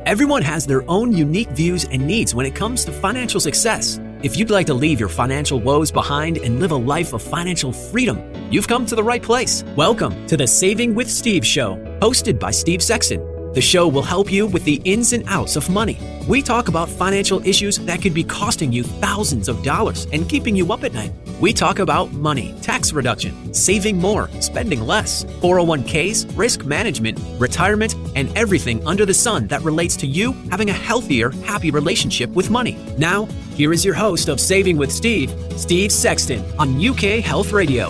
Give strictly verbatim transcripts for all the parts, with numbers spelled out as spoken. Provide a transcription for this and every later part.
Everyone has their own unique views and needs when it comes to financial success. If you'd like to leave your financial woes behind and live a life of financial freedom, you've come to the right place. Welcome to the Saving with Steve Show, hosted by Steve Sexton. The show will help you with the ins and outs of money. We talk about financial issues that could be costing you thousands of dollars and keeping you up at night. We talk about money, tax reduction, saving more, spending less, four oh one k's, risk management, retirement, and everything under the sun that relates to you having a healthier, happy relationship with money. Now, here is your host of Saving with Steve, Steve Sexton, on U K Health Radio.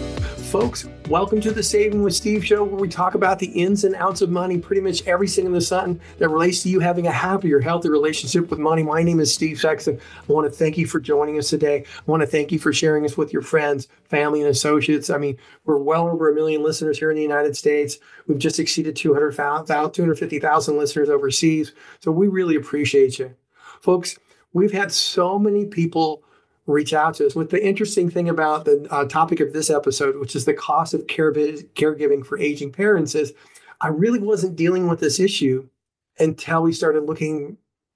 Folks, welcome to the Saving with Steve show, where we talk about the ins and outs of money, pretty much everything in the sun that relates to you having a happier, healthy relationship with money. My name is Steve Sexton. I want to thank you for joining us today. I want to thank you for sharing us with your friends, family, and associates. I mean, we're well over a million listeners here in the United States. We've just exceeded two hundred fifty thousand listeners overseas. So we really appreciate you. Folks, we've had so many people reach out to us. What the interesting thing about the uh, topic of this episode, which is the cost of care caregiving for aging parents, is I really wasn't dealing with this issue until we started looking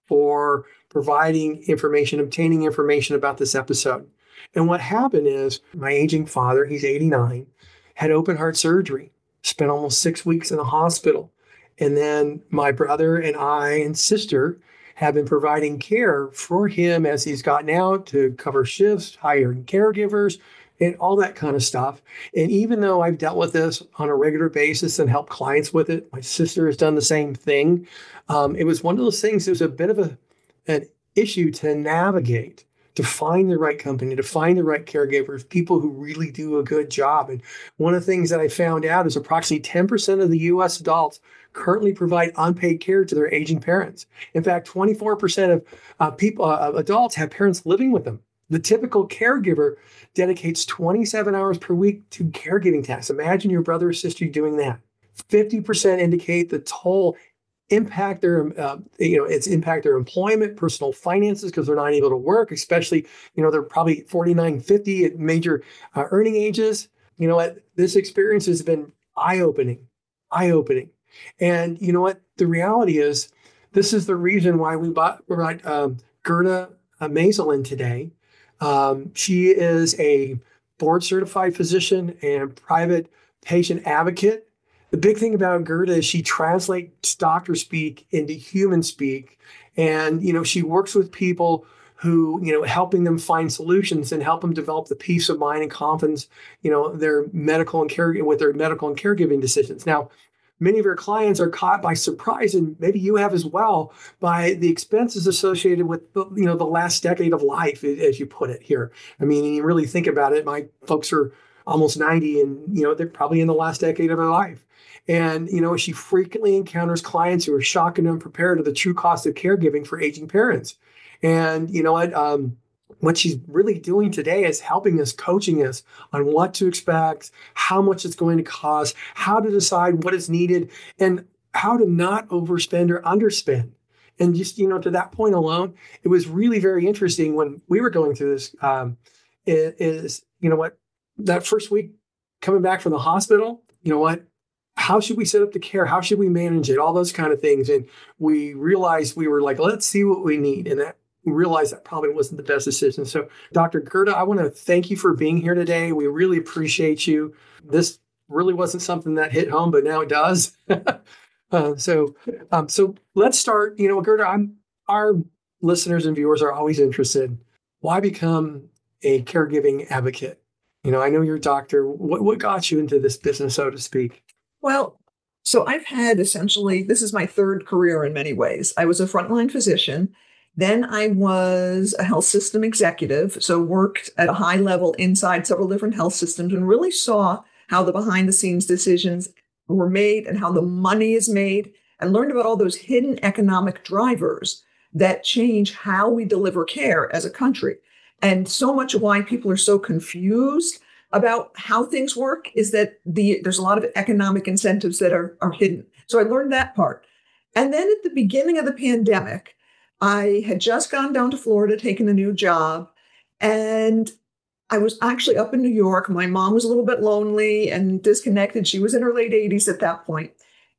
for providing information, obtaining information about this episode. And what happened is my aging father, he's eighty-nine, had open heart surgery, spent almost six weeks in the hospital. And then my brother and I and sister have been providing care for him as he's gotten out to cover shifts, hiring caregivers, and all that kind of stuff. And even though I've dealt with this on a regular basis and helped clients with it, my sister has done the same thing. Um, it was one of those things, it was a bit of a, an issue to navigate, to find the right company, to find the right caregivers, people who really do a good job. And one of the things that I found out is approximately ten percent of the U S adults currently provide unpaid care to their aging parents. In fact, twenty-four percent of uh, people, uh, adults have parents living with them. The typical caregiver dedicates twenty-seven hours per week to caregiving tasks. Imagine your brother or sister doing that. fifty percent indicate the toll impact their, uh, you know, it's impact their employment, personal finances, because they're not able to work, especially, you know, they're probably forty-nine, fifty at major uh, earning ages. You know what? This experience has been eye-opening, eye-opening. And you know what? The reality is, this is the reason why we bought, brought um, Gerda uh, Mazel in today. Um, she is a board-certified physician and private patient advocate. The big thing about Gerda is she translates doctor speak into human speak. And, you know, she works with people who, you know, helping them find solutions and help them develop the peace of mind and confidence, you know, their medical and care with their medical and caregiving decisions. Now, many of your clients are caught by surprise, and maybe you have as well, by the expenses associated with, the, you know, the last decade of life, as you put it here. I mean, you really think about it, my folks are almost ninety, and, you know, they're probably in the last decade of their life. And, you know, she frequently encounters clients who are shocked and unprepared of the true cost of caregiving for aging parents. And, you know what, um, what she's really doing today is helping us, coaching us on what to expect, how much it's going to cost, how to decide what is needed, and how to not overspend or underspend. And just, you know, to that point alone, it was really very interesting when we were going through this, um, is, you know what, that first week coming back from the hospital, you know what, how should we set up the care? How should we manage it? All those kind of things. And we realized we were like, let's see what we need. And that we realized that probably wasn't the best decision. So Doctor Gerda, I want to thank you for being here today. We really appreciate you. This really wasn't something that hit home, but now it does. uh, so, um, so let's start. You know, Gerda, I'm, our listeners and viewers are always interested. Why become a caregiving advocate? You know, I know you're a doctor. What, what got you into this business, so to speak? Well, so I've had essentially, this is my third career in many ways. I was a frontline physician. Then I was a health system executive, so worked at a high level inside several different health systems and really saw how the behind the scenes decisions were made and how the money is made, and learned about all those hidden economic drivers that change how we deliver care as a country. And so much of why people are so confused about how things work is that the there's a lot of economic incentives that are, are hidden. So I learned that part. And then at the beginning of the pandemic, I had just gone down to Florida, taken a new job, and I was actually up in New York. My mom was a little bit lonely and disconnected. She was in her late eighties at that point.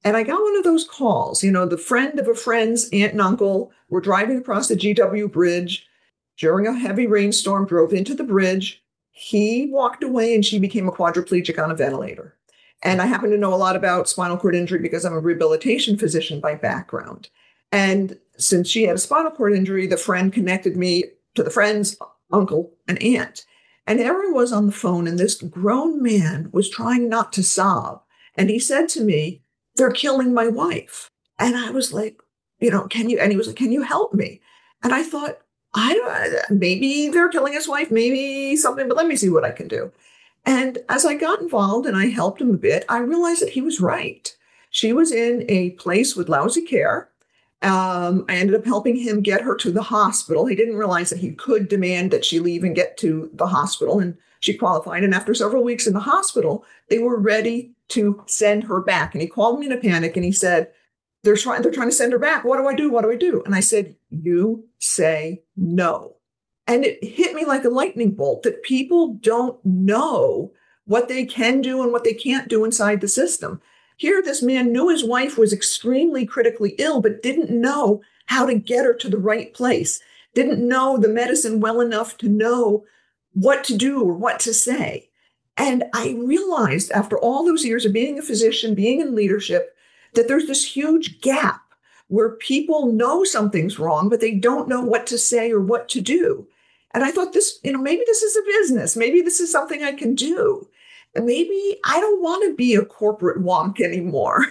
And I got one of those calls, you know, the friend of a friend's aunt and uncle were driving across the G W bridge during a heavy rainstorm, drove into the bridge. He walked away and she became a quadriplegic on a ventilator. And I happen to know a lot about spinal cord injury because I'm a rehabilitation physician by background. And since she had a spinal cord injury, the friend connected me to the friend's uncle and aunt. And there I was on the phone, and this grown man was trying not to sob. And he said to me, "They're killing my wife." And I was like, you know, can you, and he was like, "Can you help me?" And I thought, I don't, maybe they're killing his wife, maybe something, but let me see what I can do. And as I got involved and I helped him a bit, I realized that he was right. She was in a place with lousy care. Um, I ended up helping him get her to the hospital. He didn't realize that he could demand that she leave and get to the hospital, and she qualified. And after several weeks in the hospital, they were ready to send her back. And he called me in a panic and he said, they're trying, they're trying to send her back. What do I do? What do I do? And I said, you say no. And it hit me like a lightning bolt that people don't know what they can do and what they can't do inside the system. Here, this man knew his wife was extremely critically ill, but didn't know how to get her to the right place, didn't know the medicine well enough to know what to do or what to say. And I realized after all those years of being a physician, being in leadership, that there's this huge gap where people know something's wrong, but they don't know what to say or what to do. And I thought this, you know, maybe this is a business. Maybe this is something I can do. And maybe I don't want to be a corporate wonk anymore.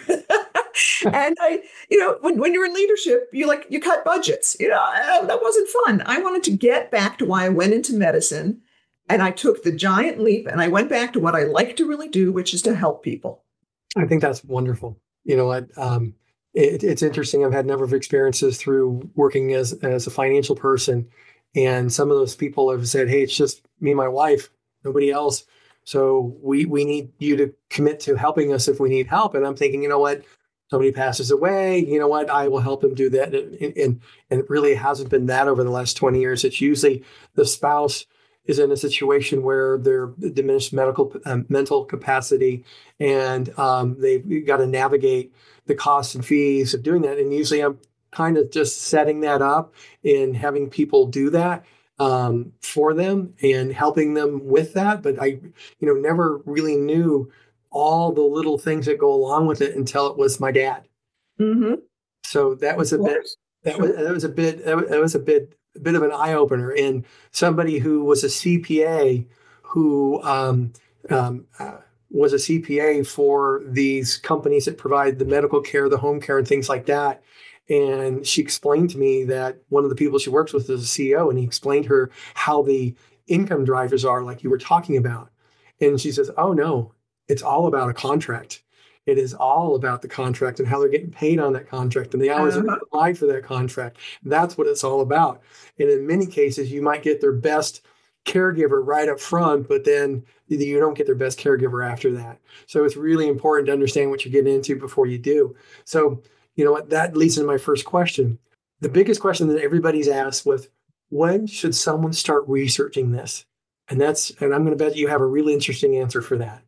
And I, you know, when, when you're in leadership, you like, you cut budgets, you know, that wasn't fun. I wanted to get back to why I went into medicine, and I took the giant leap and I went back to what I like to really do, which is to help people. I think that's wonderful. You know what? Um, it, it's interesting. I've had a number of experiences through working as, as a financial person. And some of those people have said, hey, it's just me and my wife, nobody else. So we we need you to commit to helping us if we need help. And I'm thinking, you know what? Somebody passes away, you know what? I will help them do that. And, and, and it really hasn't been that over the last twenty years. It's usually the spouse is in a situation where they're diminished medical um, mental capacity, and um, they've got to navigate the costs and fees of doing that. And usually I'm kind of just setting that up and having people do that um, for them and helping them with that. But I, you know, never really knew all the little things that go along with it until it was my dad. Mm-hmm. So that was a bit, that sure. was, that was a bit, that was a bit, a bit of an eye opener. And somebody who was a C P A who um, um, uh, was a C P A for these companies that provide the medical care, the home care, and things like that. And she explained to me that one of the people she works with is a C E O, and he explained to her how the income drivers are, like you were talking about. And she says, oh, no, it's all about a contract. It is all about the contract and how they're getting paid on that contract and the hours Uh-huh. that are applied for that contract. That's what it's all about. And in many cases, you might get their best caregiver right up front, but then you don't get their best caregiver after that. So it's really important to understand what you're getting into before you do. So, you know what, that leads into my first question. The biggest question that everybody's asked was, when should someone start researching this? And that's, and I'm going to bet you have a really interesting answer for that.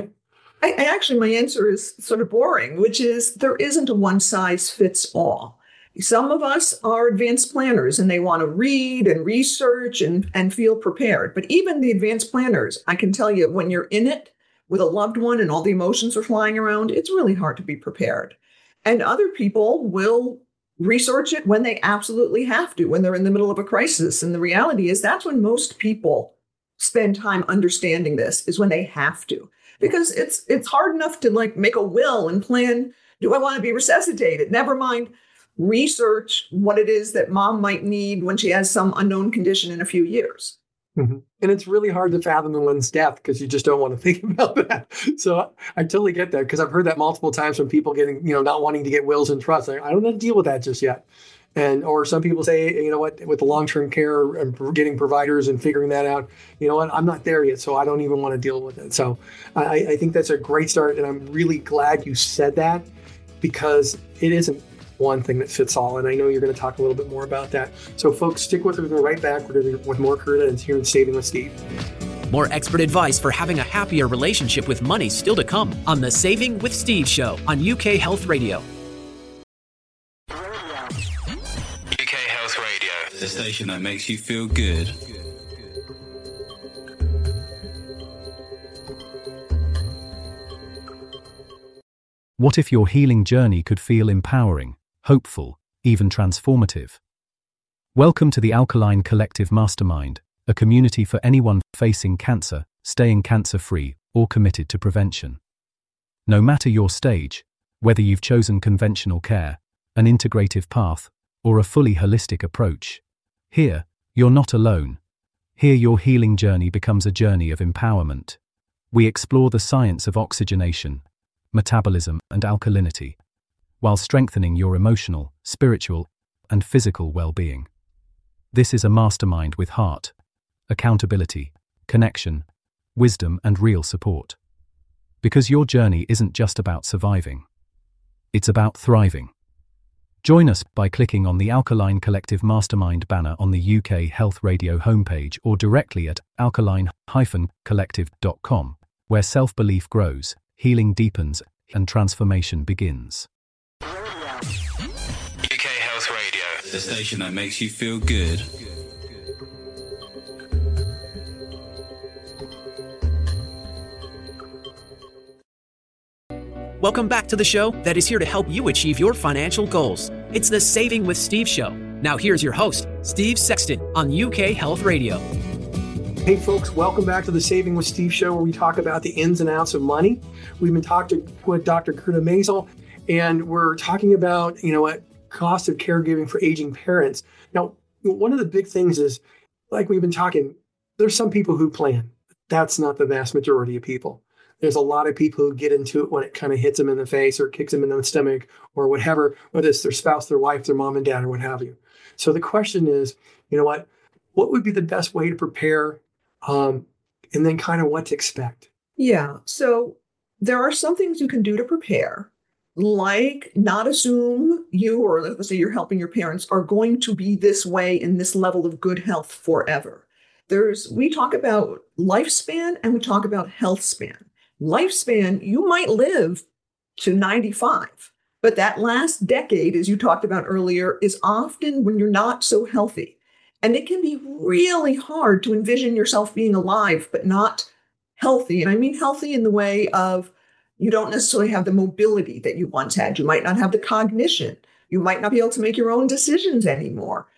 I, I actually, my answer is sort of boring, which is there isn't a one size fits all. Some of us are advanced planners and they want to read and research and, and feel prepared. But even the advanced planners, I can tell you, when you're in it with a loved one and all the emotions are flying around, it's really hard to be prepared. And other people will research it when they absolutely have to, when they're in the middle of a crisis. And the reality is that's when most people spend time understanding this, is when they have to. Because it's it's hard enough to like make a will and plan, do I want to be resuscitated? Never mind research what it is that mom might need when she has some unknown condition in a few years. Mm-hmm. And it's really hard to fathom one's death because you just don't want to think about that. So I totally get that, because I've heard that multiple times from people getting, you know, not wanting to get wills and trusts. I don't have to deal with that just yet. And, or some people say, you know what, with the long-term care and getting providers and figuring that out, you know what, I'm not there yet, so I don't even want to deal with it. So I, I think that's a great start. And I'm really glad you said that, because it isn't one thing that fits all. And I know you're going to talk a little bit more about that. So folks, stick with us. We're right back. We're going to be with more Curta and here in Saving with Steve. More expert advice for having a happier relationship with money still to come on the Saving with Steve Show on U K Health Radio. U K Health Radio, the station that makes you feel good. What if your healing journey could feel empowering, hopeful, even transformative? Welcome to the Alkaline Collective Mastermind, a community for anyone facing cancer, staying cancer-free, or committed to prevention. No matter your stage, whether you've chosen conventional care, an integrative path, or a fully holistic approach, here, you're not alone. Here your healing journey becomes a journey of empowerment. We explore the science of oxygenation, metabolism, and alkalinity, while strengthening your emotional, spiritual, and physical well-being. This is a mastermind with heart, accountability, connection, wisdom, and real support. Because your journey isn't just about surviving. It's about thriving. Join us by clicking on the Alkaline Collective Mastermind banner on the U K Health Radio homepage or directly at alkaline dash collective dot com, where self-belief grows, healing deepens, and transformation begins. U K Health Radio, the station that makes you feel good. Welcome back to the show that is here to help you achieve your financial goals. It's the Saving with Steve Show. Now here's your host, Steve Sexton on U K Health Radio. Hey folks, welcome back to the Saving with Steve Show, where we talk about the ins and outs of money. We've been talking with Doctor Gerda Maisel, and we're talking about, you know, what cost of caregiving for aging parents. Now, one of the big things is, like we've been talking, there's some people who plan. That's not the vast majority of people. There's a lot of people who get into it when it kind of hits them in the face or kicks them in the stomach or whatever, whether it's their spouse, their wife, their mom and dad, or what have you. So the question is, you know what, what would be the best way to prepare, um, and then kind of what to expect? Yeah. So there are some things you can do to prepare, like not assume you, or let's say you're helping your parents, are going to be this way in this level of good health forever. There's, we talk about lifespan and we talk about health span. Lifespan, you might live to ninety-five, but that last decade, as you talked about earlier, is often when you're not so healthy. And it can be really hard to envision yourself being alive, but not healthy. And I mean healthy in the way of you don't necessarily have the mobility that you once had. You might not have the cognition. You might not be able to make your own decisions anymore.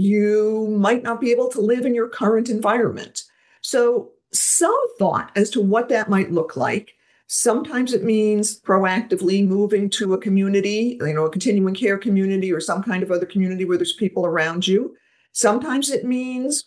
You might not be able to live in your current environment. So some thought as to what that might look like. Sometimes it means proactively moving to a community, you know, a continuing care community or some kind of other community where there's people around you. Sometimes it means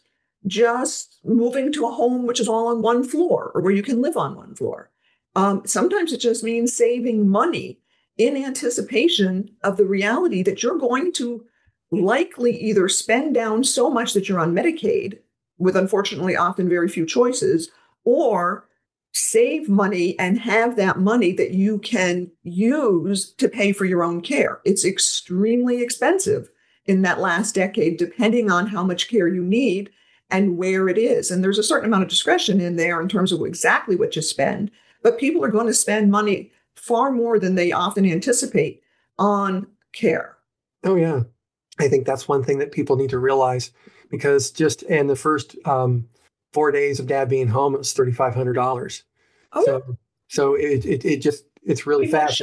just moving to a home which is all on one floor or where you can live on one floor. Um, sometimes it just means saving money in anticipation of the reality that you're going to likely either spend down so much that you're on Medicaid, with unfortunately often very few choices, or save money and have that money that you can use to pay for your own care. It's extremely expensive in that last decade, depending on how much care you need and where it is. And there's a certain amount of discretion in there in terms of exactly what you spend, but people are going to spend money far more than they often anticipate on care. Oh, yeah. I think that's one thing that people need to realize, because just in the first um, four days of Dad being home, it was three thousand five hundred dollars. Oh, so, so it, it it just it's really fast.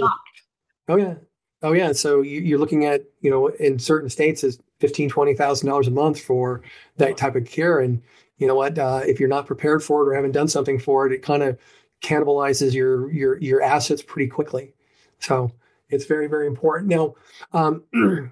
Oh yeah, oh yeah. So you, you're looking at, you know, in certain states is fifteen, twenty thousand dollars a month for that type of care, and you know what? Uh, if you're not prepared for it or haven't done something for it, it kind of cannibalizes your your your assets pretty quickly. So it's very, very important. Now, um,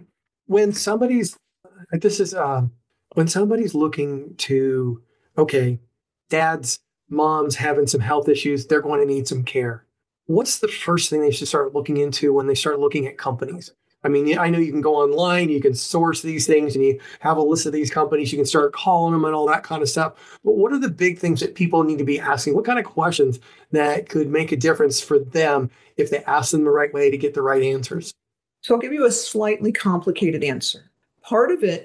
when somebody's this is uh, when somebody's looking to, okay, Dad's mom's having some health issues, they're going to need some care. What's the first thing they should start looking into when they start looking at companies? I mean, I know you can go online, you can source these things, and you have a list of these companies, you can start calling them and all that kind of stuff. But what are the big things that people need to be asking? What kind of questions that could make a difference for them if they ask them the right way to get the right answers? So I'll give you a slightly complicated answer. Part of it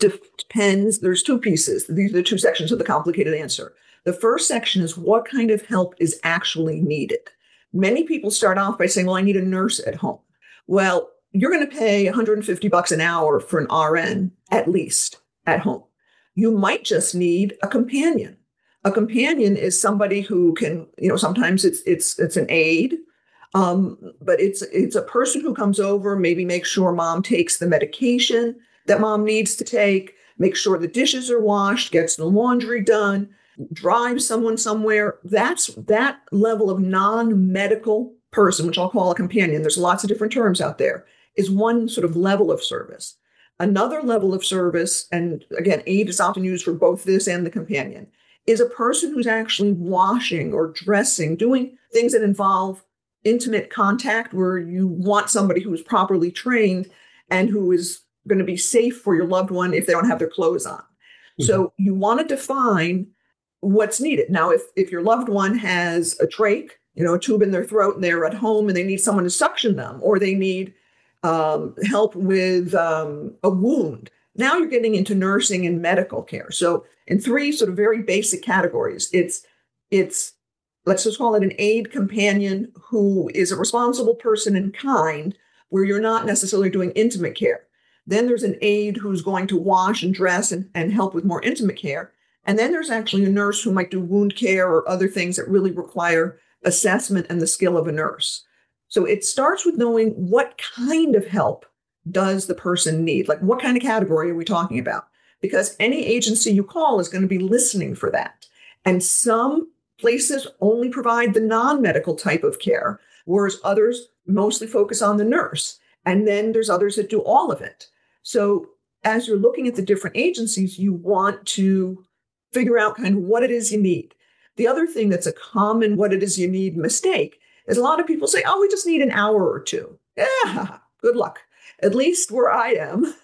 depends. There's two pieces. These are the two sections of the complicated answer. The first section is what kind of help is actually needed. Many people start off by saying, well, I need a nurse at home. Well, you're going to pay one hundred fifty bucks an hour for an R N, at least, at home. You might just need a companion. A companion is somebody who can, you know, sometimes it's it's it's an aide, um, but it's it's a person who comes over, maybe make sure mom takes the medication that mom needs to take, make sure the dishes are washed, gets the laundry done, drives someone somewhere. That's that level of non-medical person, which I'll call a companion. There's lots of different terms out there, is one sort of level of service. Another level of service, and again, aid is often used for both this and the companion, is a person who's actually washing or dressing, doing things that involve intimate contact, where you want somebody who is properly trained and who is going to be safe for your loved one if they don't have their clothes on. Mm-hmm. So you want to define what's needed. Now, if, if your loved one has a trach, you know, a tube in their throat and they're at home and they need someone to suction them, or they need um, help with um, a wound, now you're getting into nursing and medical care. So in three sort of very basic categories, it's, it's let's just call it an aid companion who is a responsible person in kind, where you're not necessarily doing intimate care. Then there's an aide who's going to wash and dress and, and help with more intimate care. And then there's actually a nurse who might do wound care or other things that really require assessment and the skill of a nurse. So it starts with knowing what kind of help does the person need? Like, what kind of category are we talking about? Because any agency you call is going to be listening for that. And some places only provide the non-medical type of care, whereas others mostly focus on the nurse. And then there's others that do all of it. So as you're looking at the different agencies, you want to figure out kind of what it is you need. The other thing that's a common what it is you need mistake is a lot of people say, oh, we just need an hour or two. Yeah, good luck. At least where I am,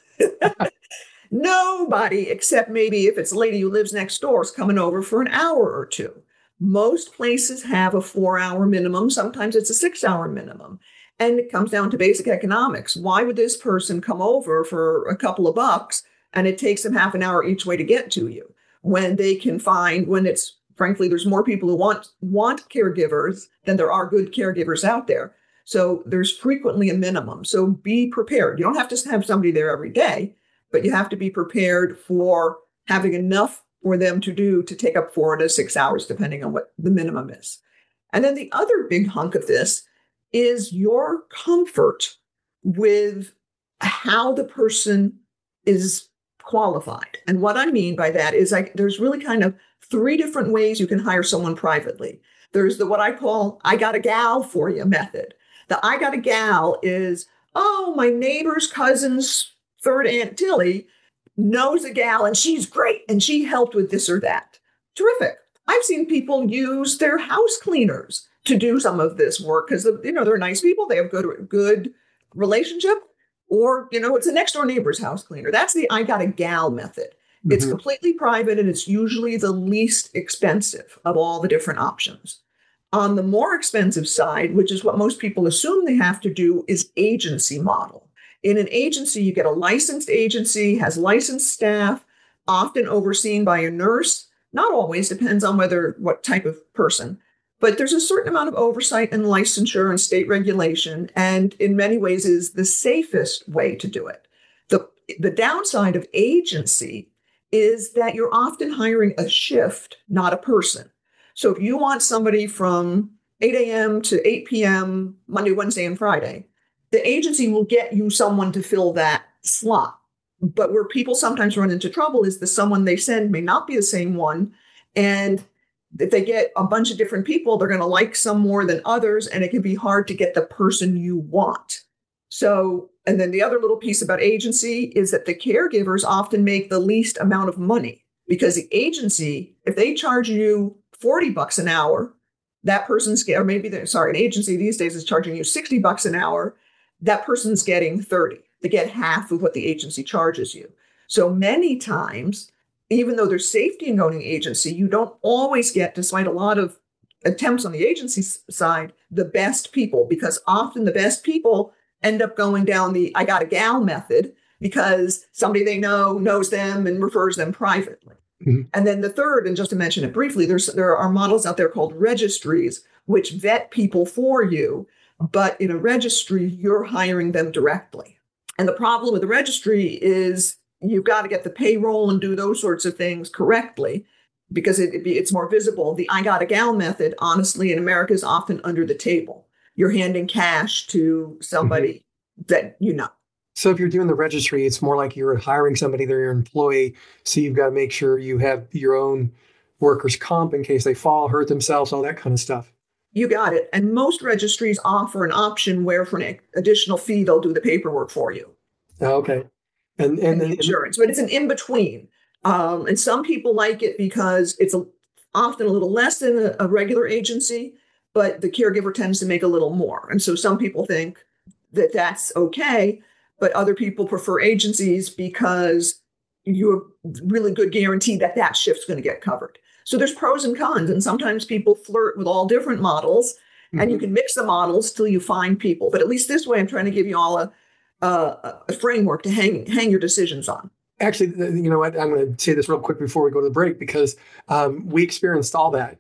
nobody, except maybe if it's a lady who lives next door, is coming over for an hour or two. Most places have a four-hour minimum. Sometimes it's a six-hour minimum. And it comes down to basic economics. Why would this person come over for a couple of bucks and it takes them half an hour each way to get to you, when they can find, when it's, frankly, there's more people who want, want caregivers than there are good caregivers out there. So there's frequently a minimum. So be prepared. You don't have to have somebody there every day, but you have to be prepared for having enough for them to do to take up four to six hours, depending on what the minimum is. And then the other big hunk of this is your comfort with how the person is qualified. And what I mean by that is like, there's really kind of three different ways you can hire someone privately. There's the what I call I got a gal for you method. The I got a gal is, oh, my neighbor's cousin's third Aunt Tilly knows a gal and she's great and she helped with this or that. Terrific. I've seen people use their house cleaners to do some of this work because, you know, they're nice people. They have good, good relationship. Or, you know, it's a next door neighbor's house cleaner. That's the I got a gal method. Mm-hmm. It's completely private and it's usually the least expensive of all the different options. On the more expensive side, which is what most people assume they have to do, is agency model. In an agency, you get a licensed agency, has licensed staff, often overseen by a nurse. Not always, depends on whether what type of person. But there's a certain amount of oversight and licensure and state regulation, and in many ways is the safest way to do it. The, the downside of agency is that you're often hiring a shift, not a person. So if you want somebody from eight a.m. to eight p.m., Monday, Wednesday, and Friday, the agency will get you someone to fill that slot. But where people sometimes run into trouble is the someone they send may not be the same one. And if they get a bunch of different people, they're going to like some more than others, and it can be hard to get the person you want. So, and then the other little piece about agency is that the caregivers often make the least amount of money, because the agency, if they charge you forty bucks an hour, that person's, or maybe they're, sorry, an agency these days is charging you sixty bucks an hour, that person's getting thirty. They get half of what the agency charges you. So many times, even though there's safety in going to agency, you don't always get, despite a lot of attempts on the agency side, the best people, because often the best people end up going down the I got a gal method, because somebody they know knows them and refers them privately. Mm-hmm. And then the third, and just to mention it briefly, there's there are models out there called registries, which vet people for you. But in a registry, you're hiring them directly. And the problem with the registry is you've got to get the payroll and do those sorts of things correctly because it, it's more visible. The I got a gal method, honestly, in America is often under the table. You're handing cash to somebody mm-hmm. that you know. So if you're doing the registry, it's more like you're hiring somebody, they're your employee. So you've got to make sure you have your own workers' comp in case they fall, hurt themselves, all that kind of stuff. You got it. And most registries offer an option where for an additional fee, they'll do the paperwork for you. Okay. And, and, and the insurance, but it's an in-between. Um, and some people like it because it's a, often a little less than a, a regular agency, but the caregiver tends to make a little more. And so some people think that that's okay, but other people prefer agencies because you have really good guarantee that that shift's going to get covered. So there's pros and cons, and sometimes people flirt with all different models, mm-hmm. and you can mix the models till you find people. But at least this way, I'm trying to give you all a, a, a framework to hang hang your decisions on. Actually, you know what? I'm going to say this real quick before we go to the break, because um, we experienced all that.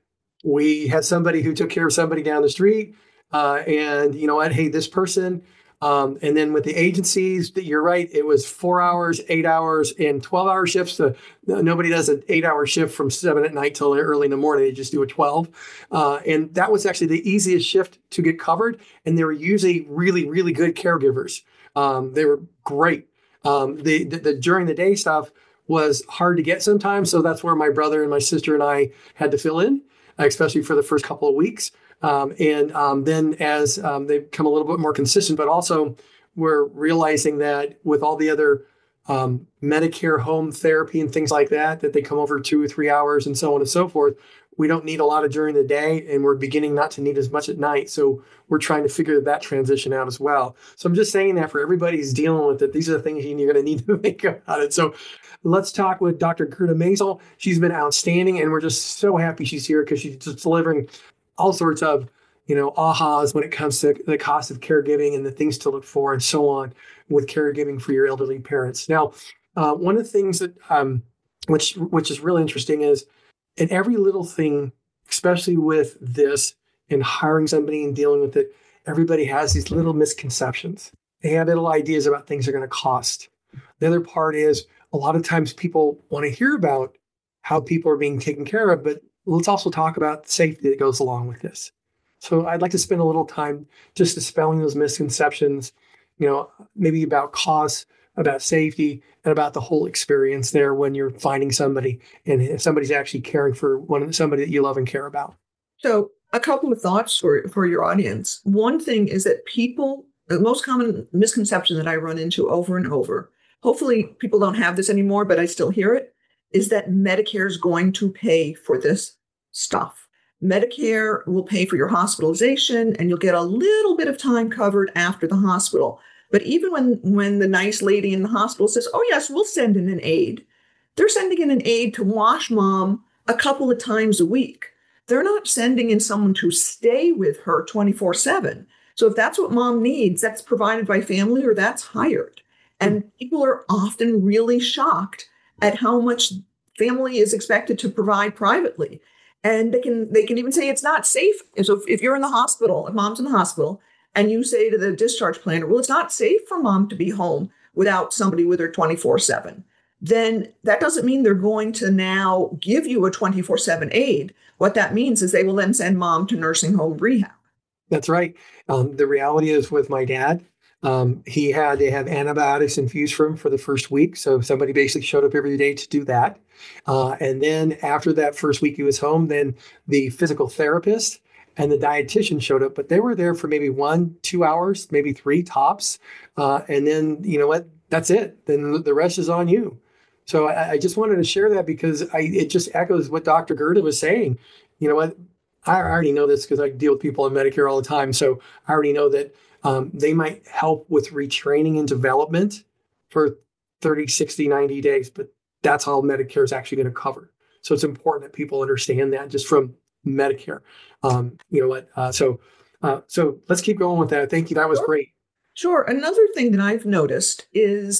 We had somebody who took care of somebody down the street, uh, and you know what? Hey, this person. Um, and then with the agencies, you're right, it was four hours, eight hours, and twelve-hour shifts. To, nobody does an eight-hour shift from seven at night till early in the morning. They just do a twelve. Uh, and that was actually the easiest shift to get covered. And they were usually really, really good caregivers. Um, they were great. Um, the, the, the during the day stuff was hard to get sometimes. So that's where my brother and my sister and I had to fill in, especially for the first couple of weeks. Um, and um, then as um, they become a little bit more consistent, but also we're realizing that with all the other um, Medicare home therapy and things like that, that they come over two or three hours and so on and so forth, we don't need a lot of during the day, and we're beginning not to need as much at night. So we're trying to figure that transition out as well. So I'm just saying that for everybody who's dealing with it, these are the things you're going to need to think about it. So let's talk with Doctor Gerda Maisel. She's been outstanding, and we're just so happy she's here because she's just delivering all sorts of, you know, ahas when it comes to the cost of caregiving and the things to look for and so on with caregiving for your elderly parents. Now, uh, one of the things that, um, which which is really interesting is in every little thing, especially with this and hiring somebody and dealing with it, everybody has these little misconceptions. They have little ideas about things are going to cost. The other part is a lot of times people want to hear about how people are being taken care of, but let's also talk about the safety that goes along with this. So I'd like to spend a little time just dispelling those misconceptions, you know, maybe about costs, about safety, and about the whole experience there when you're finding somebody and if somebody's actually caring for one somebody that you love and care about. So a couple of thoughts for, for your audience. One thing is that people, the most common misconception that I run into over and over, hopefully people don't have this anymore, but I still hear it, is that Medicare is going to pay for this stuff. Medicare will pay for your hospitalization, and you'll get a little bit of time covered after the hospital. But even when, when the nice lady in the hospital says, oh, yes, we'll send in an aide, they're sending in an aide to wash mom a couple of times a week. They're not sending in someone to stay with her twenty-four seven. So if that's what mom needs, that's provided by family or that's hired. And people are often really shocked at how much family is expected to provide privately. And they can they can even say it's not safe. And so if, if you're in the hospital, if mom's in the hospital, and you say to the discharge planner, well, it's not safe for mom to be home without somebody with her twenty-four seven, then that doesn't mean they're going to now give you a twenty-four seven aid. What that means is they will then send mom to nursing home rehab. That's right. Um, the reality is with my dad, um, he had to have antibiotics infused for him for the first week. So somebody basically showed up every day to do that. Uh, and then after that first week he was home, then the physical therapist and the dietitian showed up, but they were there for maybe one, two hours, maybe three tops. Uh, and then, you know what, that's it. Then the rest is on you. So I, I just wanted to share that because I, it just echoes what Doctor Gerda was saying. You know what, I already know this because I deal with people in Medicare all the time. So I already know that um, they might help with retraining and development for thirty, sixty, ninety days, but that's all Medicare is actually going to cover. So it's important that people understand that just from Medicare. Um, you know what? Uh, so, uh, so let's keep going with that. Thank you. That was Sure. great. Sure. Another thing that I've noticed is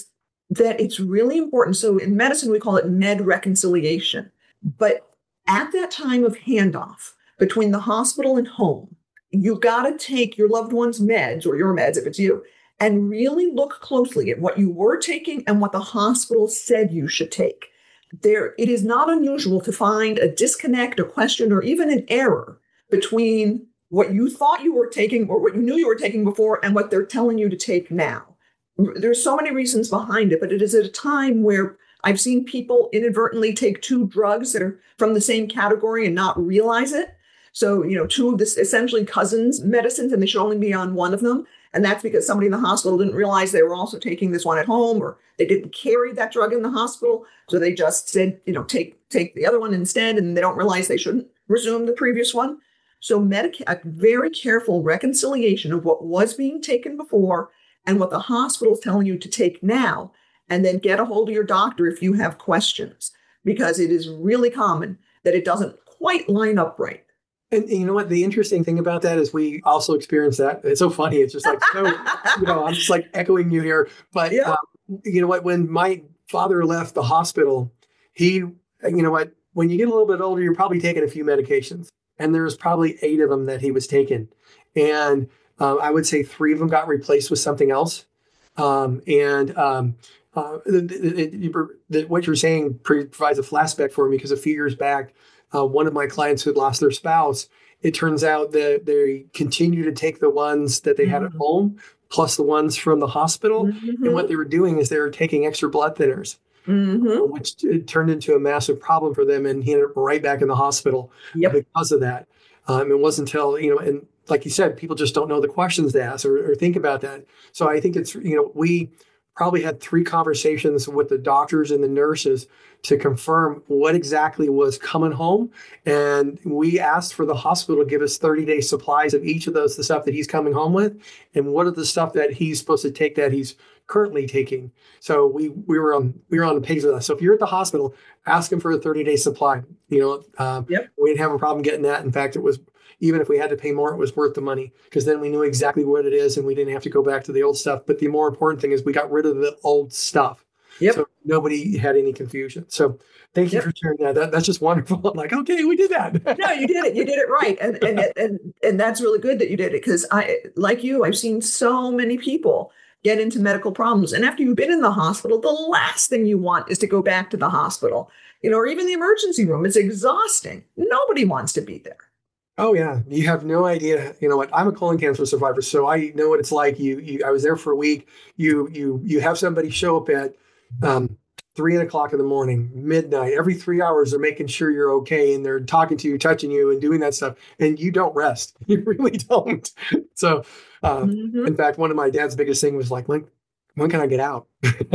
that it's really important. So in medicine, we call it med reconciliation. But at that time of handoff between the hospital and home, you've got to take your loved one's meds, or your meds if it's you, and really look closely at what you were taking and what the hospital said you should take. There, it is not unusual to find a disconnect, a question, or even an error between what you thought you were taking or what you knew you were taking before and what they're telling you to take now. There's so many reasons behind it, but it is at a time where I've seen people inadvertently take two drugs that are from the same category and not realize it. So, you know, two of this essentially cousins medicines, and they should only be on one of them. And that's because somebody in the hospital didn't realize they were also taking this one at home, or they didn't carry that drug in the hospital. So they just said, you know, take take the other one instead, and they don't realize they shouldn't resume the previous one. So medic- a very careful reconciliation of what was being taken before and what the hospital is telling you to take now, and then get a hold of your doctor if you have questions, because it is really common that it doesn't quite line up right. And, and you know what? The interesting thing about that is we also experience that. It's so funny. It's just like, so, you know, I'm just like echoing you here. But yeah. um, you know what? When my father left the hospital, he, you know what? When you get a little bit older, you're probably taking a few medications. And there was probably eight of them that he was taking. And uh, I would say three of them got replaced with something else. Um, and um, uh, it, it, it, what you're saying provides a flashback for me, because a few years back, uh, one of my clients who had lost their spouse, it turns out that they continue to take the ones that they mm-hmm. had at home, plus the ones from the hospital. Mm-hmm. And what they were doing is they were taking extra blood thinners. Mm-hmm. Which it turned into a massive problem for them, and he ended up right back in the hospital yep. because of that. Um, it wasn't until, you know, and like you said, people just don't know the questions to ask or, or think about that. So I think it's, you know, we probably had three conversations with the doctors and the nurses to confirm what exactly was coming home. And we asked for the hospital to give us thirty day supplies of each of those, the stuff that he's coming home with, and what are the stuff that he's supposed to take that he's currently taking. So we we were on we were on the page with that. So if you're at the hospital, ask him for a thirty day supply. You know, um, yep. we didn't have a problem getting that. In fact, it was, even if we had to pay more, it was worth the money, because then we knew exactly what it is and we didn't have to go back to the old stuff. But the more important thing is we got rid of the old stuff. Yep. So nobody had any confusion. So thank you yep. for sharing that. that. That's just wonderful. I'm like, okay, we did that. No, you did it. You did it right. And and and and that's really good that you did it, because I, like you, I've seen so many people get into medical problems. And after you've been in the hospital, the last thing you want is to go back to the hospital, you know, or even the emergency room. It's exhausting. Nobody wants to be there. Oh, yeah. You have no idea. You know what? I'm a colon cancer survivor, so I know what it's like. You, you I was there for a week. You, you, you have somebody show up at um, three o'clock in the morning, midnight. Every three hours, they're making sure you're okay, and they're talking to you, touching you, and doing that stuff. And you don't rest. You really don't. So, uh, mm-hmm. in fact, one of my dad's biggest thing was like, when, when can I get out?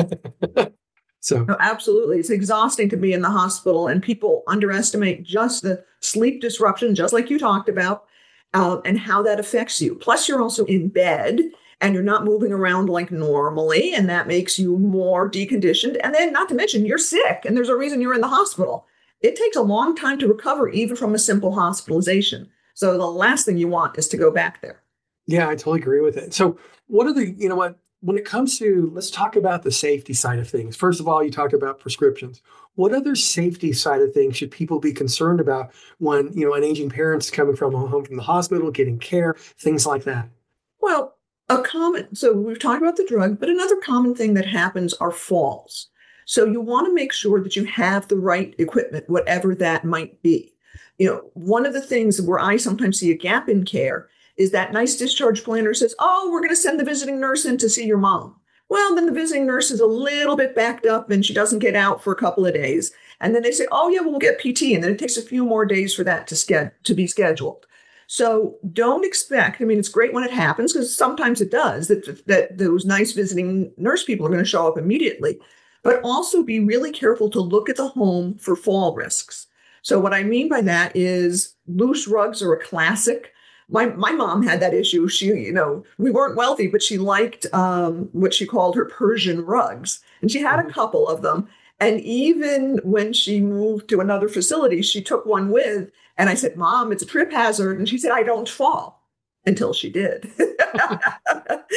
So no, absolutely. It's exhausting to be in the hospital, and people underestimate just the sleep disruption, just like you talked about, uh, and how that affects you. Plus, you're also in bed and you're not moving around like normally, and that makes you more deconditioned. And then, not to mention, you're sick, and there's a reason you're in the hospital. It takes a long time to recover, even from a simple hospitalization. So the last thing you want is to go back there. Yeah, I totally agree with it. So what are the, you know what, when it comes to, let's talk about the safety side of things. First of all, you talked about prescriptions. What other safety side of things should people be concerned about when, you know, an aging parent's coming from home from the hospital, getting care, things like that? Well, a common, so we've talked about the drug, but another common thing that happens are falls. So you want to make sure that you have the right equipment, whatever that might be. You know, one of the things where I sometimes see a gap in care is that nice discharge planner says, oh, we're going to send the visiting nurse in to see your mom. Well, then the visiting nurse is a little bit backed up and she doesn't get out for a couple of days. And then they say, oh, yeah, well, we'll get P T. And then it takes a few more days for that to, ske- to be scheduled. So don't expect, I mean, it's great when it happens, because sometimes it does, that, that those nice visiting nurse people are going to show up immediately. But also be really careful to look at the home for fall risks. So what I mean by that is loose rugs are a classic. My my mom had that issue. She, you know, we weren't wealthy, but she liked um, what she called her Persian rugs. And she had a couple of them. And even when she moved to another facility, she took one with. And I said, Mom, it's a trip hazard. And she said, I don't fall, until she did.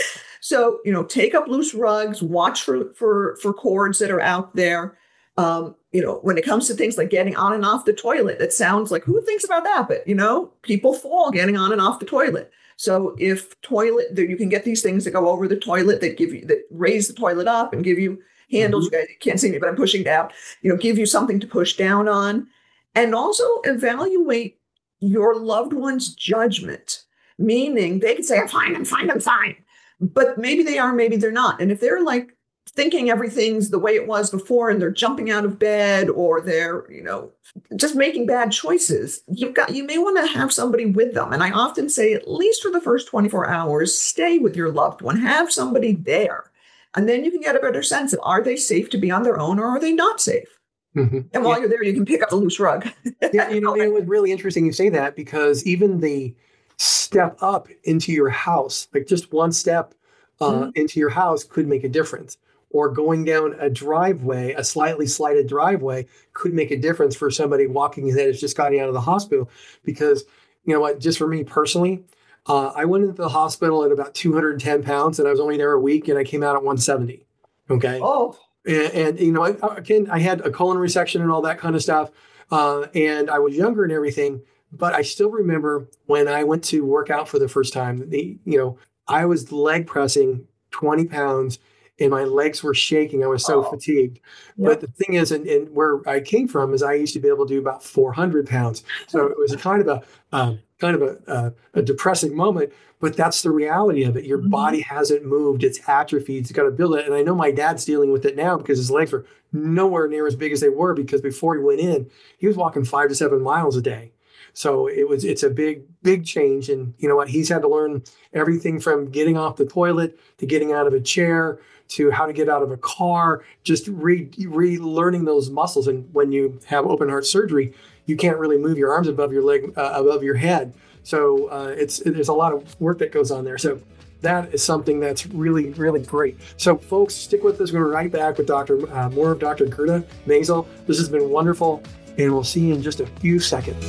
So, you know, take up loose rugs, watch for for for cords that are out there. Um, you know, when it comes to things like getting on and off the toilet, it sounds like who thinks about that? But, you know, people fall getting on and off the toilet. So if toilet, you can get these things that go over the toilet that give you, that raise the toilet up and give you handles. Mm-hmm. You guys can't see me, but I'm pushing down, you know, give you something to push down on. And also evaluate your loved one's judgment, meaning they could say, I'm fine, I'm fine, I'm fine. But maybe they are, maybe they're not. And if they're like thinking everything's the way it was before and they're jumping out of bed or they're, you know, just making bad choices, you've got, you may want to have somebody with them. And I often say, at least for the first twenty-four hours, stay with your loved one, have somebody there. And then you can get a better sense of, are they safe to be on their own or are they not safe? Mm-hmm. And while yeah. you're there, you can pick up a loose rug. yeah, you know, it was really interesting you say that, because even the step up into your house, like just one step uh, mm-hmm. into your house could make a difference. Or going down a driveway, a slightly slighted driveway, could make a difference for somebody walking that has just gotten out of the hospital. Because, you know what, just for me personally, uh, I went into the hospital at about two hundred ten pounds and I was only there a week and I came out at one seventy. Okay. Oh. And, and you know, I, again, I had a colon resection and all that kind of stuff. Uh, and I was younger and everything. But I still remember when I went to work out for the first time, the, you know, I was leg pressing twenty pounds. And my legs were shaking. I was so oh. fatigued. Yep. But the thing is, and, and where I came from is I used to be able to do about four hundred pounds. So it was a kind of a um, kind of a, a, a depressing moment. But that's the reality of it. Your mm-hmm. body hasn't moved. It's atrophied. It's got to build it. And I know my dad's dealing with it now because his legs are nowhere near as big as they were, because before he went in, he was walking five to seven miles a day. So it was, it's a big, big change. And you know what? He's had to learn everything from getting off the toilet to getting out of a chair to how to get out of a car, just re, relearning those muscles. And when you have open heart surgery, you can't really move your arms above your leg, uh, above your head. So uh, it's, there's a lot of work that goes on there. So that is something that's really, really great. So folks, stick with us. We're going to be right back with Doctor Uh, more of Doctor Gerda Maisel. This has been wonderful. And we'll see you in just a few seconds.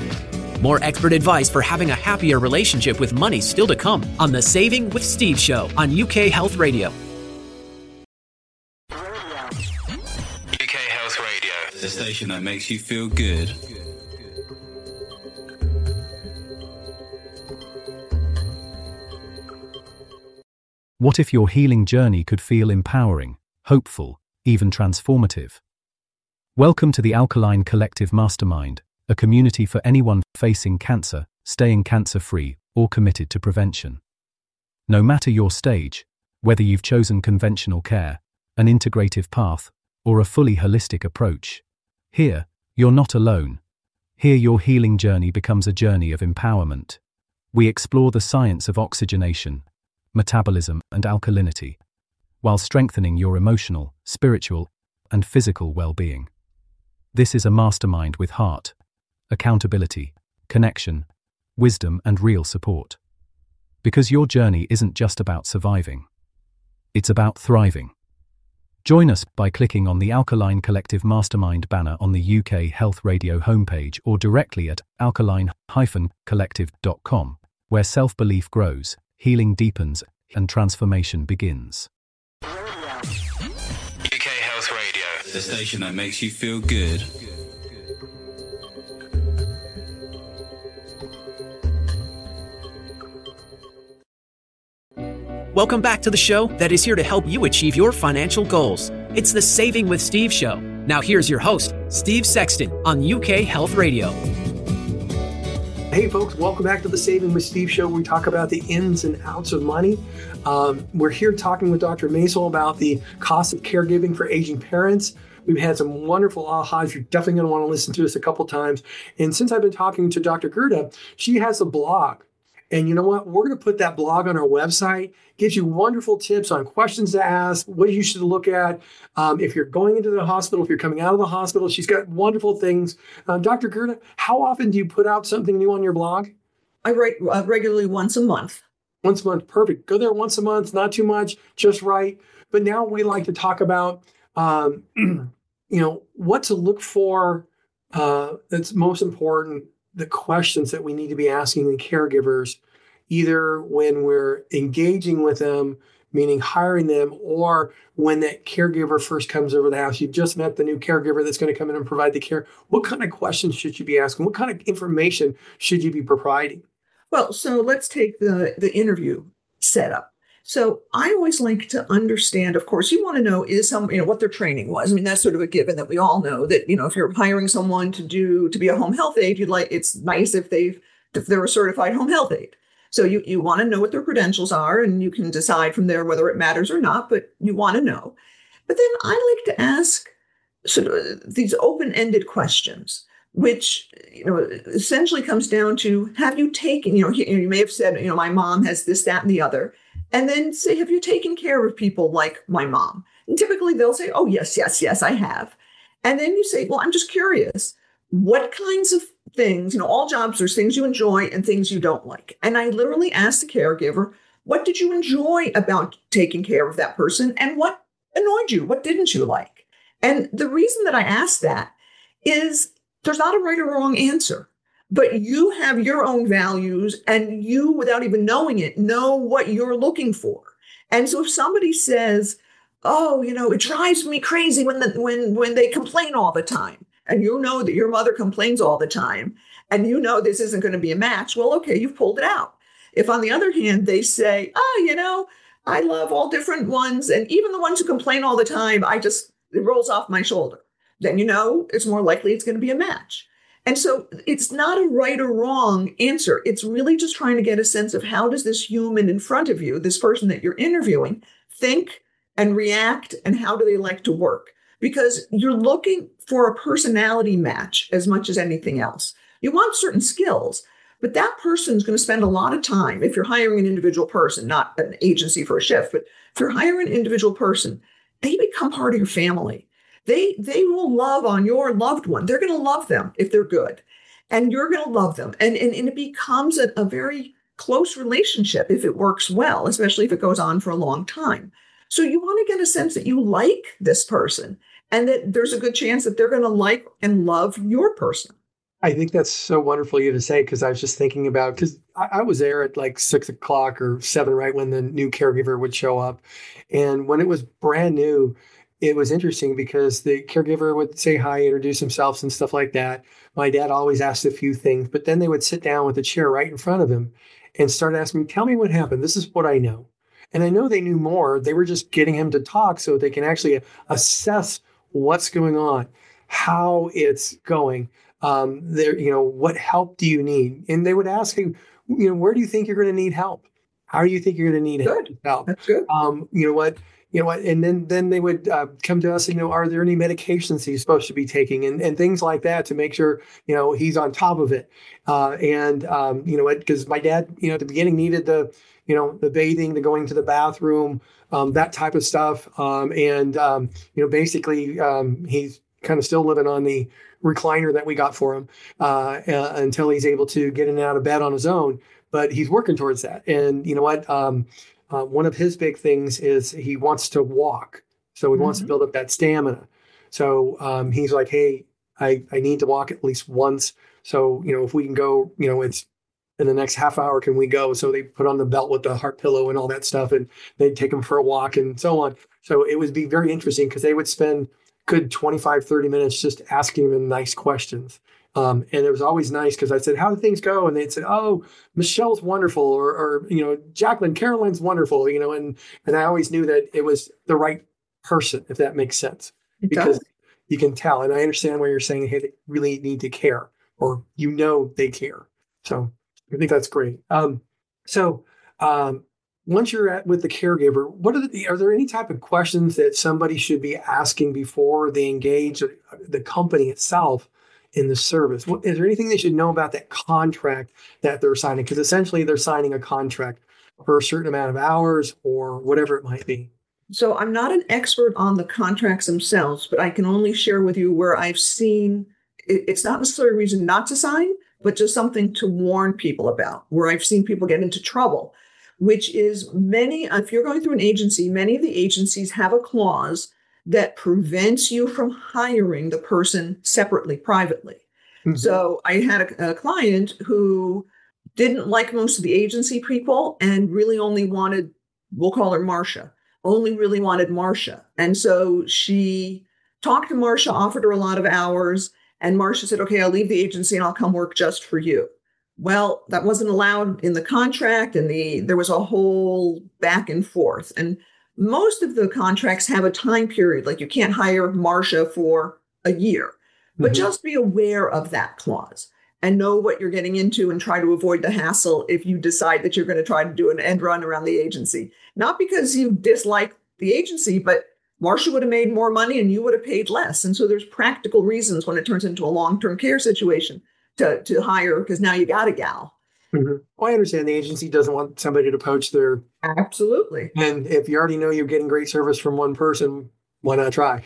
More expert advice for having a happier relationship with money still to come on the Saving with Steve show on U K Health Radio. U K Health Radio, the station that makes you feel good. What if your healing journey could feel empowering, hopeful, even transformative? Welcome to the Alkaline Collective Mastermind, a community for anyone facing cancer, staying cancer-free, or committed to prevention. No matter your stage, whether you've chosen conventional care, an integrative path, or a fully holistic approach, here, you're not alone. Here your healing journey becomes a journey of empowerment. We explore the science of oxygenation, metabolism, and alkalinity, while strengthening your emotional, spiritual, and physical well-being. This is a mastermind with heart, accountability, connection, wisdom, and real support. Because your journey isn't just about surviving. It's about thriving. Join us by clicking on the Alkaline Collective Mastermind banner on the U K Health Radio homepage or directly at alkaline dash collective dot com, where self-belief grows, healing deepens, and transformation begins. U K Health Radio, the station that makes you feel good. Welcome back to the show that is here to help you achieve your financial goals. It's the Saving with Steve show. Now here's your host, Steve Sexton on U K Health Radio. Hey folks, welcome back to the Saving with Steve show, where we talk about the ins and outs of money. Um, we're here talking with Doctor Maisel about the cost of caregiving for aging parents. We've had some wonderful ahas. You're definitely going to want to listen to us a couple times. And since I've been talking to Doctor Gerda, she has a blog. And you know what? We're going to put that blog on our website. Gives you wonderful tips on questions to ask, what you should look at. Um, if you're going into the hospital, if you're coming out of the hospital, she's got wonderful things. Uh, Doctor Gerda, how often do you put out something new on your blog? I write uh, regularly once a month. Once a month, perfect. Go there once a month, not too much, just right. But now we like to talk about, um, you know, what to look for. Uh, that's most important. The questions that we need to be asking the caregivers, either when we're engaging with them meaning hiring them, or when that caregiver first comes over the house, you've just met the new caregiver that's going to come in and provide the care. What kind of questions should you be asking? What kind of information should you be providing? Well, so let's take the, the interview setup. So I always like to understand, of course, you want to know is some, you know, what their training was. I mean, that's sort of a given that we all know that, you know, if you're hiring someone to do, to be a home health aide, you'd like, it's nice if they've, if they're a certified home health aide. So you, you want to know what their credentials are, and you can decide from there whether it matters or not, but you want to know. But then I like to ask sort of these open-ended questions, which, you know, essentially comes down to, have you taken, you know, you may have said, you know, my mom has this, that, and the other. And then say, have you taken care of people like my mom? And typically they'll say, oh, yes, yes, yes, I have. And then you say, well, I'm just curious, what kinds of things, you know, all jobs, there's things you enjoy and things you don't like. And I literally asked the caregiver, what did you enjoy about taking care of that person? And what annoyed you? What didn't you like? And the reason that I asked that is there's not a right or wrong answer, but you have your own values, and you, without even knowing it, know what you're looking for. And so if somebody says, oh, you know, it drives me crazy when the, when when they complain all the time, and you know that your mother complains all the time, and you know this isn't going to be a match, well, okay, you've pulled it out. If on the other hand, they say, oh, you know, I love all different ones, and even the ones who complain all the time, I just, it rolls off my shoulder, then you know it's more likely it's going to be a match. And so it's not a right or wrong answer. It's really just trying to get a sense of, how does this human in front of you, this person that you're interviewing, think and react, and how do they like to work? Because you're looking for a personality match as much as anything else. You want certain skills, but that person's going to spend a lot of time, if you're hiring an individual person, not an agency for a shift, but if you're hiring an individual person, they become part of your family. They they will love on your loved one. They're going to love them if they're good, and you're going to love them. And, and, and it becomes a, a very close relationship if it works well, especially if it goes on for a long time. So you want to get a sense that you like this person, and that there's a good chance that they're going to like and love your person. I think that's so wonderful of you to say, because I was just thinking about, because I, I was there at like six o'clock or seven, right when the new caregiver would show up. And when it was brand new, it was interesting because the caregiver would say hi, introduce themselves and stuff like that. My dad always asked a few things, but then they would sit down with a chair right in front of him and start asking me, tell me what happened. This is what I know. And I know they knew more. They were just getting him to talk so they can actually assess what's going on, how it's going. Um, there, you know, what help do you need? And they would ask him, you know, where do you think you're going to need help? How do you think you're going to need Good. help? That's good. Um, you know what? You know what? And then, then they would uh, come to us and, you know, are there any medications he's supposed to be taking, and, and things like that, to make sure, you know, he's on top of it. Uh, and, um, you know what, because my dad, you know, at the beginning needed the, you know, the bathing, the going to the bathroom, um, that type of stuff. Um, and, um, you know, basically um, he's kind of still living on the recliner that we got for him uh, uh, until he's able to get in and out of bed on his own. But he's working towards that. And you know what? Um, Uh, one of his big things is he wants to walk. So he mm-hmm. wants to build up that stamina. So um, he's like, hey, I, I need to walk at least once. So, you know, if we can go, you know, it's in the next half hour, can we go? So they put on the belt with the heart pillow and all that stuff, and they'd take him for a walk and so on. So it would be very interesting because they would spend good twenty-five, thirty minutes just asking him nice questions. Um, and it was always nice because I said, how do things go? And they'd say, oh, Michelle's wonderful, or, or, you know, Jacqueline, Caroline's wonderful, you know, and, and I always knew that it was the right person, if that makes sense, it because does. You can tell. And I understand why you're saying, hey, they really need to care, or, you know, they care. So I think that's great. Um, so um, once you're at with the caregiver, what are the, are there any type of questions that somebody should be asking before they engage the company itself in the service? What, is there anything they should know about that contract that they're signing? Because essentially they're signing a contract for a certain amount of hours or whatever it might be. So I'm not an expert on the contracts themselves, but I can only share with you where I've seen, it's not necessarily a reason not to sign, but just something to warn people about, where I've seen people get into trouble, which is many, if you're going through an agency, many of the agencies have a clause that prevents you from hiring the person separately, privately. Mm-hmm. So I had a, a client who didn't like most of the agency people and really only wanted we'll call her Marcia, only really wanted Marcia. And so she talked to Marcia, offered her a lot of hours, and Marcia said, okay, I'll leave the agency and I'll come work just for you. Well, that wasn't allowed in the contract, and the there was a whole back and forth. And most of the contracts have a time period, like you can't hire Marcia for a year, but mm-hmm. just be aware of that clause and know what you're getting into and try to avoid the hassle if you decide that you're going to try to do an end run around the agency. Not because you dislike the agency, but Marcia would have made more money and you would have paid less. And so there's practical reasons when it turns into a long-term care situation to, to hire, because now you got a gal. Mm-hmm. Well, I understand the agency doesn't want somebody to poach their... Absolutely. And if you already know you're getting great service from one person, why not try?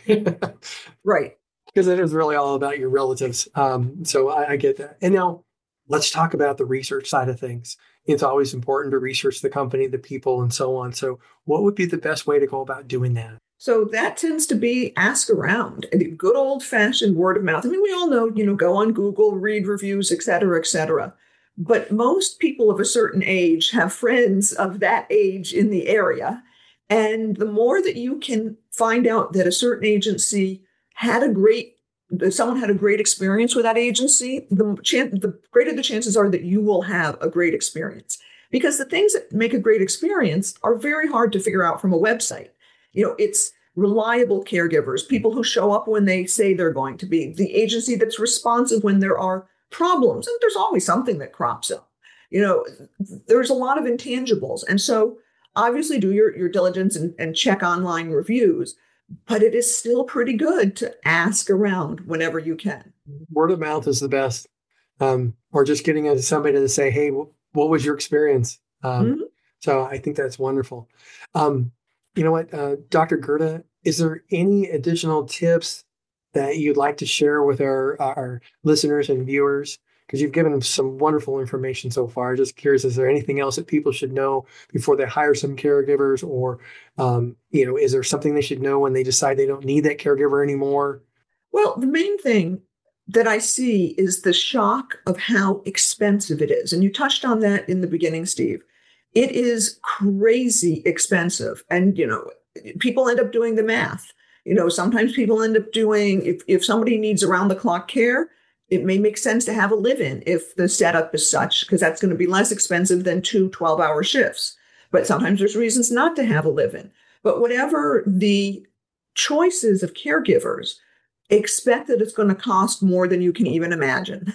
Right. Because it is really all about your relatives. Um, so I, I get that. And now let's talk about the research side of things. It's always important to research the company, the people, and so on. So what would be the best way to go about doing that? So that tends to be ask around, and good old fashioned word of mouth. I mean, we all know, you know, go on Google, read reviews, et cetera, et cetera. But most people of a certain age have friends of that age in the area. And the more that you can find out that a certain agency had a great, someone had a great experience with that agency, the, chan- the greater the chances are that you will have a great experience. Because the things that make a great experience are very hard to figure out from a website. You know, it's reliable caregivers, people who show up when they say they're going to be, the agency that's responsive when there are problems. And there's always something that crops up. You know, there's a lot of intangibles. And so obviously do your, your diligence and, and check online reviews, but it is still pretty good to ask around whenever you can. Word of mouth is the best. Um, or just getting somebody to say, hey, what was your experience? Um, mm-hmm. So I think that's wonderful. Um, you know what, uh, Doctor Gerda, is there any additional tips that you'd like to share with our, our listeners and viewers? Because you've given them some wonderful information so far. Just curious, is there anything else that people should know before they hire some caregivers? Or, um, you know, is there something they should know when they decide they don't need that caregiver anymore? Well, the main thing that I see is the shock of how expensive it is. And you touched on that in the beginning, Steve. It is crazy expensive. And, you know, people end up doing the math. You know, sometimes people end up doing, if, if somebody needs around the clock care, it may make sense to have a live-in if the setup is such, because that's going to be less expensive than two twelve-hour shifts. But sometimes there's reasons not to have a live-in. But whatever the choices of caregivers, expect that it's going to cost more than you can even imagine.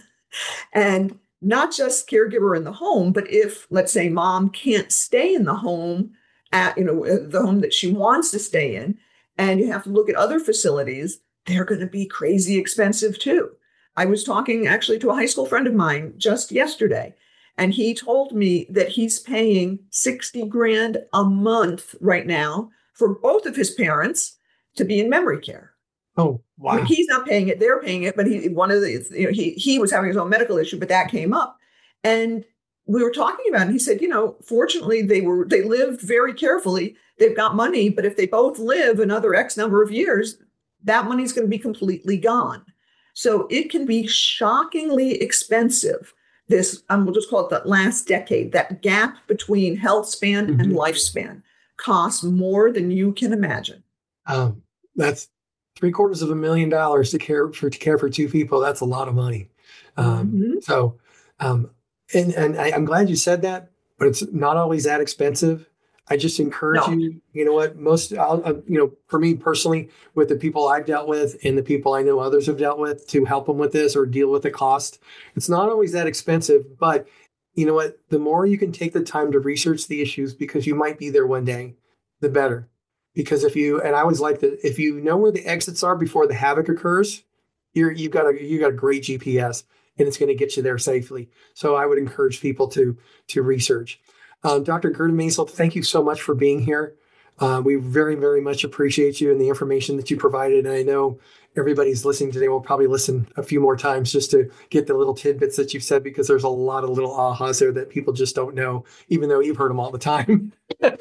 And not just caregiver in the home, but if, let's say, mom can't stay in the home at, you know, the home that she wants to stay in, and you have to look at other facilities, they're going to be crazy expensive too. I was talking actually to a high school friend of mine just yesterday, and he told me that he's paying sixty grand a month right now for both of his parents to be in memory care. Oh, wow. I mean, he's not paying it, they're paying it, but he, one of the, you know, he, he was having his own medical issue, but that came up. And we were talking about it, and he said, you know, fortunately they were, they lived very carefully. They've got money, but if they both live another X number of years, that money's going to be completely gone. So it can be shockingly expensive. This, um, we'll just call it the last decade, that gap between health span mm-hmm. and lifespan costs more than you can imagine. Um, that's three quarters of a million dollars to care for, to care for two people. That's a lot of money. Um, mm-hmm. So, um, and, and I, I'm glad you said that, but it's not always that expensive. I just encourage no. you, you know what, most, I'll, uh, you know, for me personally, with the people I've dealt with and the people I know others have dealt with to help them with this or deal with the cost, it's not always that expensive, but you know what, the more you can take the time to research the issues, because you might be there one day, the better. Because if you, and I always like that, if you know where the exits are before the havoc occurs, you're, you've got a, you got a great G P S and it's going to get you there safely. So I would encourage people to, to research. Um, Doctor Gerda Maisel, thank you so much for being here. Uh, we very, very much appreciate you and the information that you provided. And I know everybody's listening today will probably listen a few more times just to get the little tidbits that you've said, because there's a lot of little ahas there that people just don't know, even though you've heard them all the time.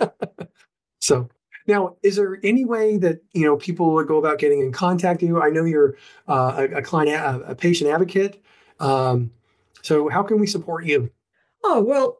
So now, is there any way that, you know, people would go about getting in contact with you? I know you're uh, a, a client, a, a patient advocate. Um, so how can we support you? Oh, well,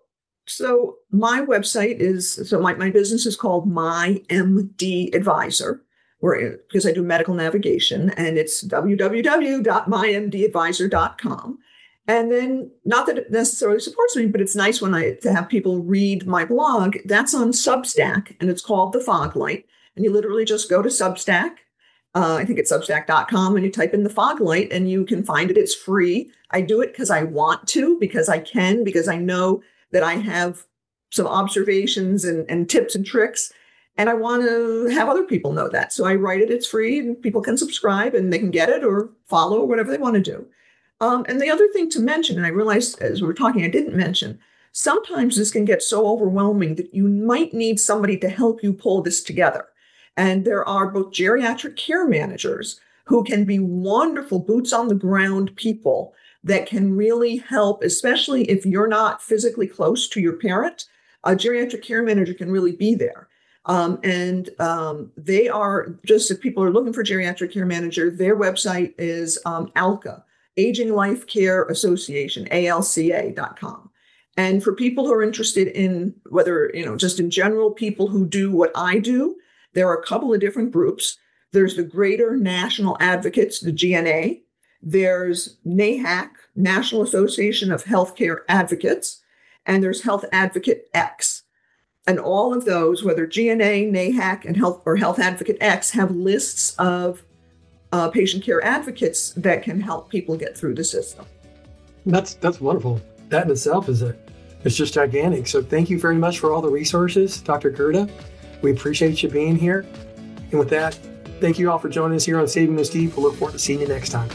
So my website is, so my, my business is called My M D Advisor, where, because I do medical navigation, and it's w w w dot my m d advisor dot com. And then, not that it necessarily supports me, but it's nice when I to have people read my blog. That's on Substack, and it's called The Fog Light. And you literally just go to Substack. Uh, I think it's substack dot com, and you type in The Fog Light, and you can find it. It's free. I do it because I want to, because I can, because I know that I have some observations and, and tips and tricks, and I want to have other people know that. So I write it. It's free, and people can subscribe, and they can get it or follow or whatever they want to do. Um, and the other thing to mention, and I realized as we were talking, I didn't mention, sometimes this can get so overwhelming that you might need somebody to help you pull this together. And there are both geriatric care managers who can be wonderful boots on the ground people that can really help, especially if you're not physically close to your parent. A geriatric care manager can really be there. Um, and um, they are, just if people are looking for geriatric care manager, their website is um, ALCA, Aging Life Care Association, A L C A dot com. And for people who are interested in whether, you know, just in general, people who do what I do, there are a couple of different groups. There's the Greater National Advocates, the G N A. There's NAHAC, National Association of Healthcare Advocates, and there's Health Advocate X. And all of those, whether G N A, NAHAC, and Health or Health Advocate X, have lists of uh, patient care advocates that can help people get through the system. That's that's wonderful. That in itself is a it's just gigantic. So thank you very much for all the resources, Doctor Gerda. We appreciate you being here. And with that, thank you all for joining us here on Saving with Steve. We'll look forward to seeing you next time.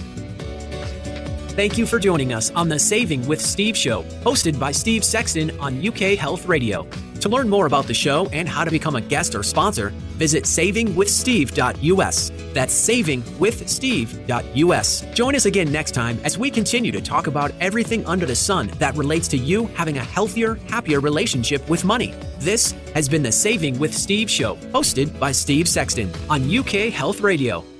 Thank you for joining us on the Saving with Steve show, hosted by Steve Sexton on U K Health Radio. To learn more about the show and how to become a guest or sponsor, visit saving with steve dot u s. That's saving with steve dot u s. Join us again next time as we continue to talk about everything under the sun that relates to you having a healthier, happier relationship with money. This has been the Saving with Steve show, hosted by Steve Sexton on U K Health Radio.